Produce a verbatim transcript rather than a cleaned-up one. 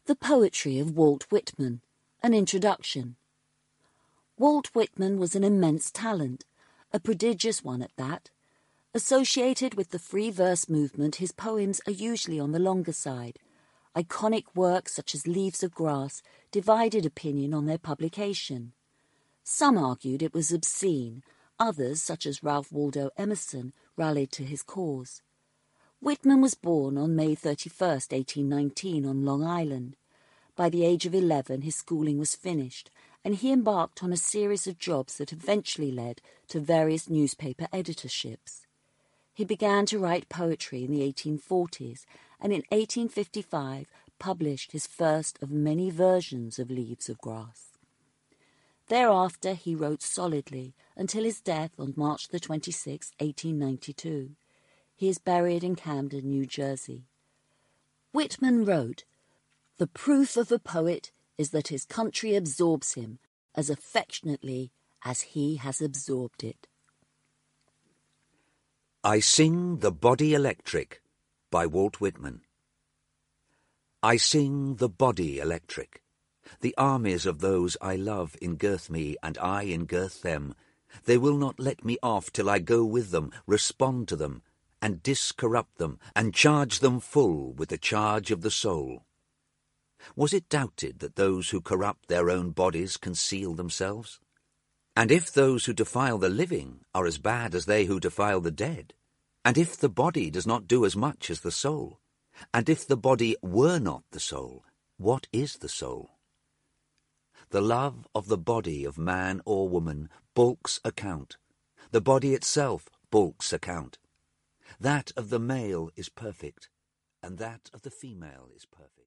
The Poetry of Walt Whitman, an introduction. Walt Whitman was an immense talent, a prodigious one at that. Associated with the free verse movement, his poems are usually on the longer side. Iconic works such as Leaves of Grass divided opinion on their publication. Some argued it was obscene, others, such as Ralph Waldo Emerson, rallied to his cause. Whitman was born on May thirty-first, eighteen nineteen, on Long Island. By the age of eleven, his schooling was finished, and he embarked on a series of jobs that eventually led to various newspaper editorships. He began to write poetry in the eighteen forties, and in eighteen fifty-five published his first of many versions of Leaves of Grass. Thereafter he wrote solidly until his death on March the twenty-sixth, eighteen ninety-two. He is buried in Camden, New Jersey. Whitman wrote, "The proof of a poet is that his country absorbs him as affectionately as he has absorbed it." I Sing the Body Electric by Walt Whitman. I sing the body electric. The armies of those I love engirth me, and I engirth them. They will not let me off till I go with them, respond to them, and discorrupt them, and charge them full with the charge of the soul. Was it doubted that those who corrupt their own bodies conceal themselves? And if those who defile the living are as bad as they who defile the dead, and if the body does not do as much as the soul, and if the body were not the soul, what is the soul? The love of the body of man or woman balks account. The body itself balks account. That of the male is perfect, and that of the female is perfect.